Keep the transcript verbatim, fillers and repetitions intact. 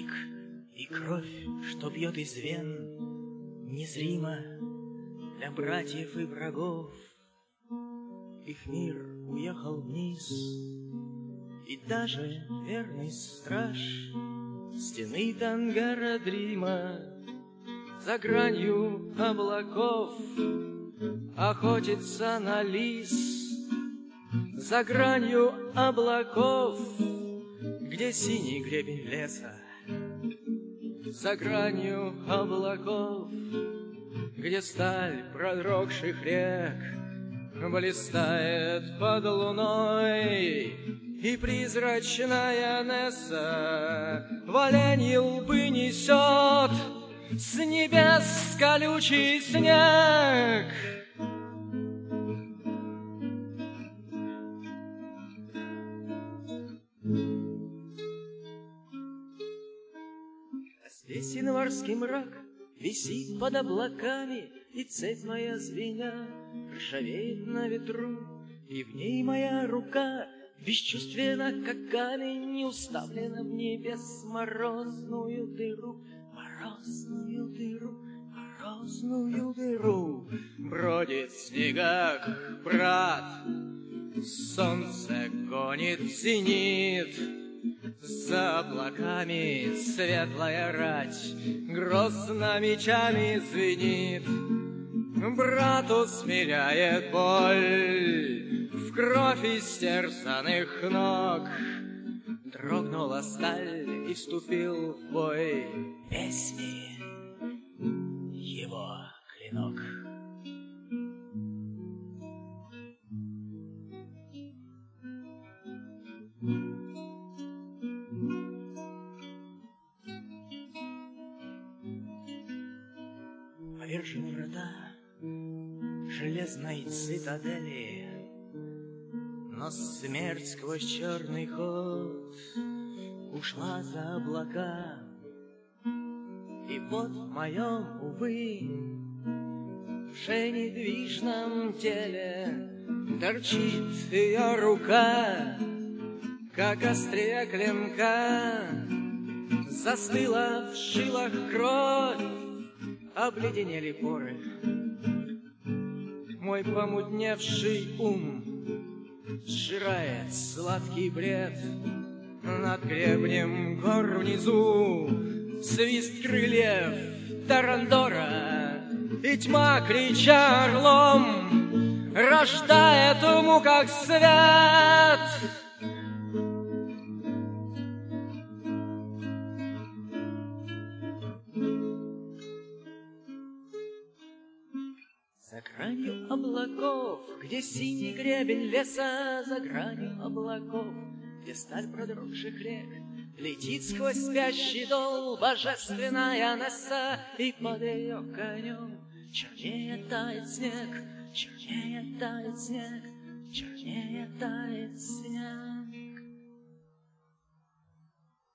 крик, и кровь, что бьет из вен, незримо для братьев и врагов. Их мир уехал вниз, и даже верный страж стены Тангара-Дрима за гранью облаков охотится на лис. За гранью облаков, где синий гребень леса, за гранью облаков, где сталь продрогших рек блистает под луной, и призрачная Несса в оленьи лбы несет с небес колючий снег. А здесь январский мрак висит под облаками, и цепь моя звеня ржавеет на ветру, и в ней моя рука бесчувственна, как камень, не уставлена в небес морозную дыру, морозную дыру, морозную дыру. Бродит в снегах брат, солнце гонит в зенит, за облаками светлая рать грозно мечами звенит. Брат усмиряет боль в кровь истерзанных ног. Дрогнула сталь и вступил в бой песни его клинок. Повержены врата железной цитадели, но смерть сквозь черный ход ушла за облака. И вот в моем, увы, уже недвижном теле торчит ее рука, как острие клинка. Застыла в жилах кровь, обледенели поры. Мой помутневший ум сжирает сладкий бред. Над гребнем гор внизу свист крыльев Тарандора, и тьма, крича орлом, рождает в муках свет. За гранью облаков, где синий гребень леса, за гранью облаков, где сталь продрогших рек, летит сквозь спящий дол божественная Несса, и под ее конем чернее тает снег, чернее тает снег, чернее тает снег.